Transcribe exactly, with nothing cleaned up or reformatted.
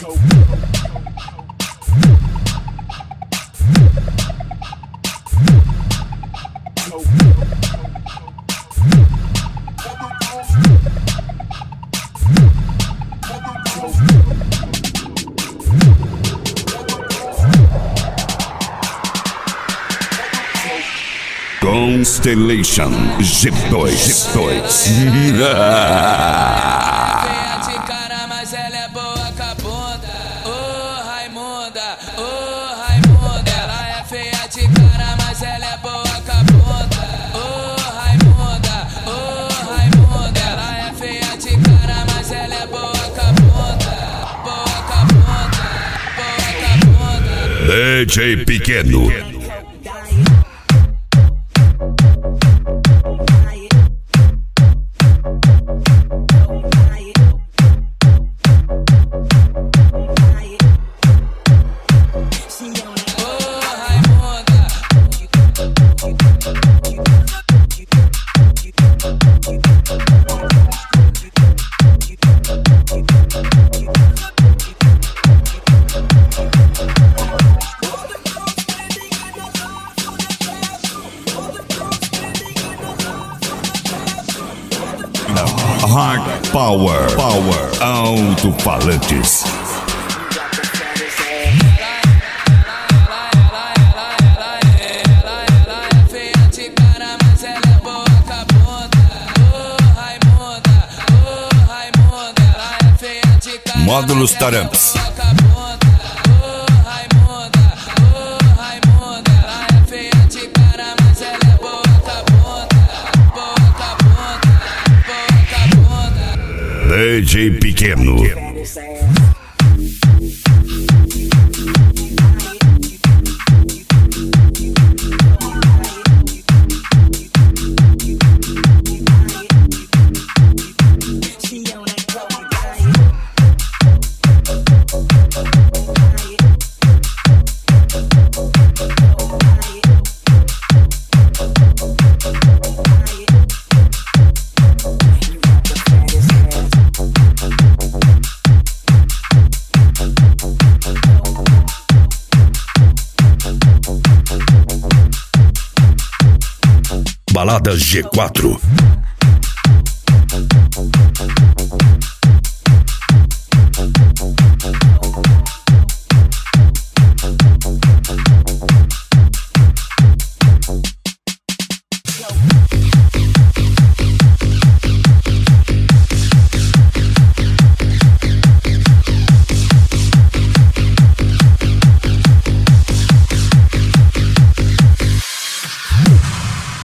Constellation G dois G dois. Cara, mas ela é boa com a bunda. Ô Raimunda, ô Raimunda. Ela é feia de cara, mas ela é boa com a bunda. Ô Raimunda, ô Raimunda. Ela é feia de cara, mas ela é boa com a bunda. Boa com a bunda, boa com a bunda. D J Pequeno. Hard Power, Power, Alto-Falantes. Módulos Taramps. D J Pequeno. Balada G quatro.